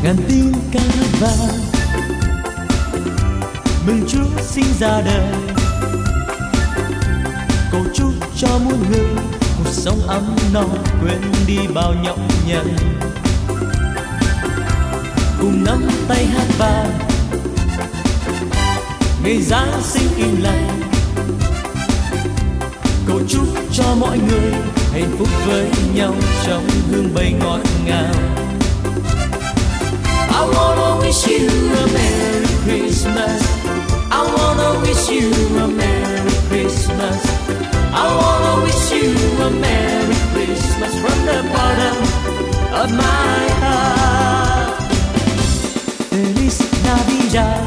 ngàn tiếng ca vang mừng Chúa sinh ra đời, cầu chúc cho muôn người cuộc sống ấm no, quên đi bao nhọc nhằn, cùng nắm tay hát vang ngày Giáng sinh yên lành, cầu chúc cho mọi người hạnh phúc với nhau trong hương bay ngọt ngào. I wanna wish you a Merry Christmas. I wanna wish you a Merry Christmas. I wanna wish you a Merry Christmas from the bottom of my heart. Feliz Navidad,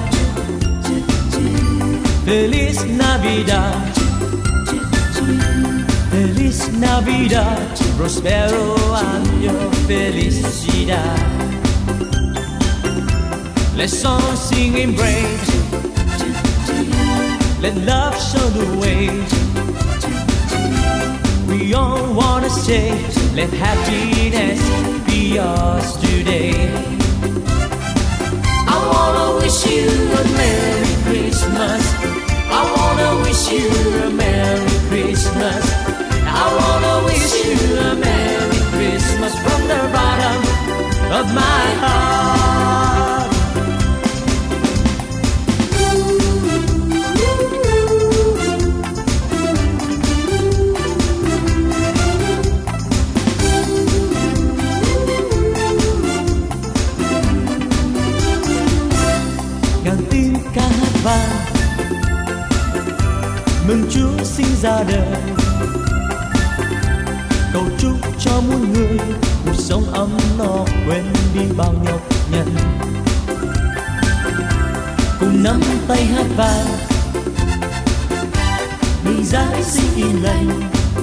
Feliz Navidad, Feliz Navidad, prospero año, felicidad. Let's all sing and praise, let love show the way. We all wanna say, let happiness be ours today. I wanna wish you a Merry Christmas. I wanna wish you a Merry Christmas. I wanna wish you a Merry Christmas from the bottom of my heart. Ngàn tiếng ca hát vang mừng Chúa sinh ra đời, cầu chúc cho muôn người cuộc sống ấm no, quên đi bao nhọc nhằn, cùng nắm tay hát vang mừng Giáng sinh yên lành,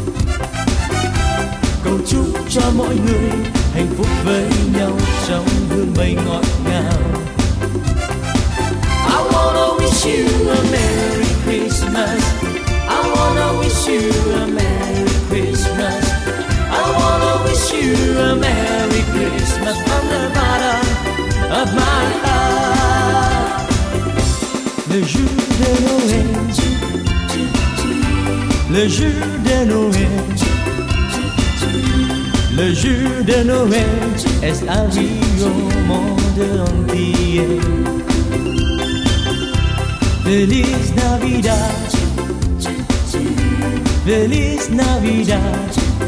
cầu chúc cho mọi người hạnh phúc với nhau trong hương bay ngọt ngào. I wanna wish you a Merry Christmas. I wanna wish you a Merry Christmas. I wanna wish you a Merry Christmas from the bottom of my heart. Le jour de Noël, le jour de Noël, le jour de Noël est arrivé au monde entier. Feliz Navidad, Feliz Navidad,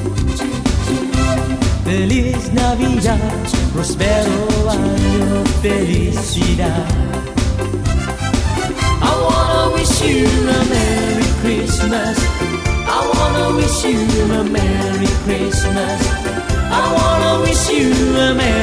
Feliz Navidad, prospero año, felicidad. I wanna wish you a Merry Christmas. I wanna wish you a Merry Christmas. I wanna wish you a Merry